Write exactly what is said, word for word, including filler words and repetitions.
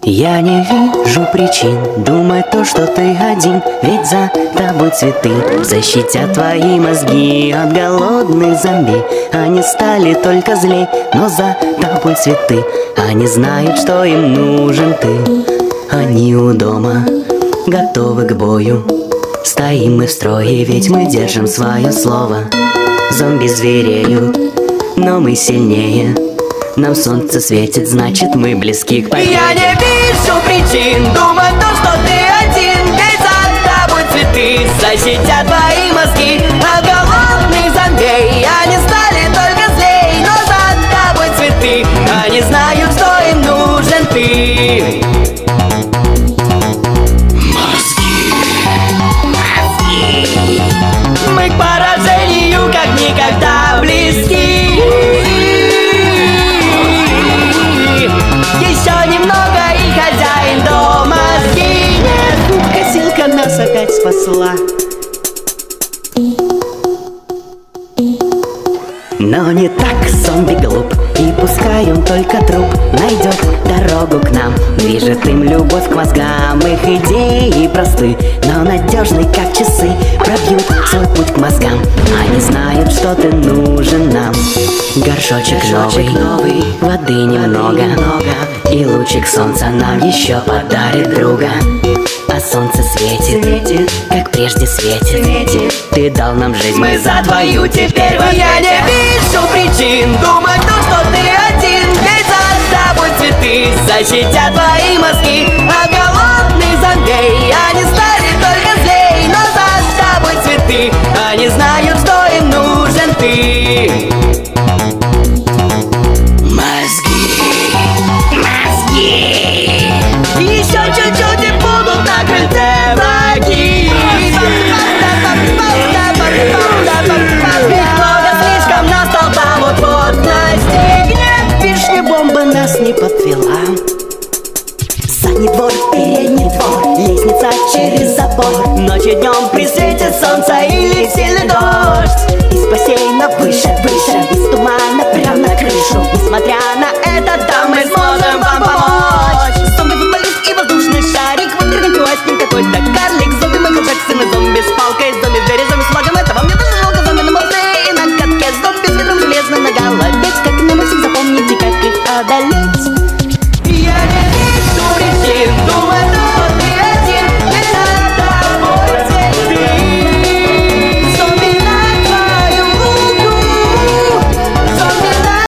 Я не вижу причин думать то, что ты один. Ведь за тобой цветы защитят твои мозги от голодных зомби. Они стали только злей, но за тобой цветы. Они знают, что им нужен ты. Они у дома, готовы к бою. Стоим мы в строе, ведь мы держим свое слово. Зомби звереют, но мы сильнее. Нам солнце светит, значит мы близки к победе. Я не вижу причин думать то, что ты один. Ведь за тобой цветы защитят твои мозги от голодных зомбей. Они стали только злей, но за тобой цветы. Они знают, что им нужен ты. Мозги, мозги. Мы к поражению как никогда близки. Еще немного и хозяин дома сгинет. Косилка нас опять спасла. Но не так зомби глуп, и пускай он только труп найдет дорогу к нам. Движет им любовь к мозгам, их идеи просты, но надежны, как часы, пробьют свой путь к мозгам. Они знают, что ты нужен нам. Горшочек новый, новый, воды немного, и лучик солнца нам еще подарит друга. А солнце светит, светит, как прежде светит, светит. Ты дал нам жизнь, мы за твою теперь в Я не вижу причин думать то, что ты один. Ведь за тобой цветы защитят твои мозги от голодных зомбей. Они стали только злей, но за тобой цветы. Они знают, что им нужен ты. Мозги, мозги. Еще чуть-чуть и будут на крыльце враги. Их много слишком, нас толпа вот-вот настигнет. вишня бомба нас не подвела. Задний двор, передний двор, лестница через забор. Ночью днем при свете солнца или сильный дождь. Из бассейна выше, выше,